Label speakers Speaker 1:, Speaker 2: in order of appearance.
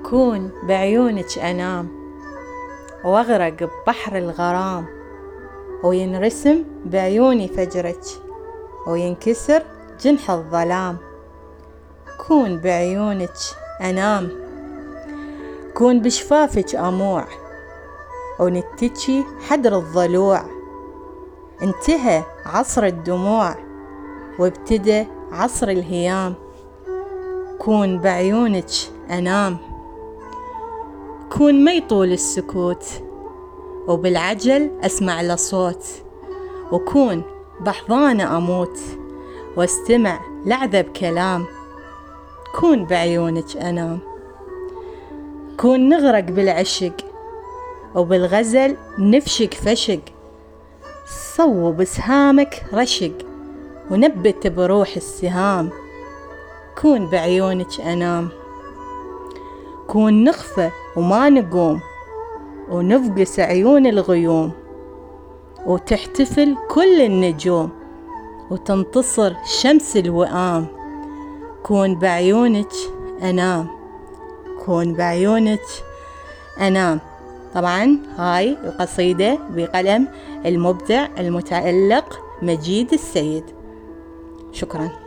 Speaker 1: كون بعيونك أنام وأغرق ببحر الغرام، وينرسم بعيوني فجرك وينكسر جنح الظلام. كون بعيونك أنام، كون بشفافك أموع ونتجي حدر الضلوع. انتهى عصر الدموع وابتدى عصر الهيام. كون بعيونك أنام، كون ما يطول السكوت وبالعجل أسمع لصوت، وكون بحضانة أموت واستمع لعذب كلام. كون بعيونك أنام، كون نغرق بالعشق وبالغزل نفشق فشق. صوب سهامك رشق ونبت بروح السهام. كون بعيونك أنام، كون نخفى وما نقوم ونفقس عيون الغيوم، وتحتفل كل النجوم وتنتصر شمس الوئام. كون بعيونك أنام، كون بعيونك أنام. طبعا هاي القصيدة بقلم المبدع المتألق مجيد السيد. شكرا.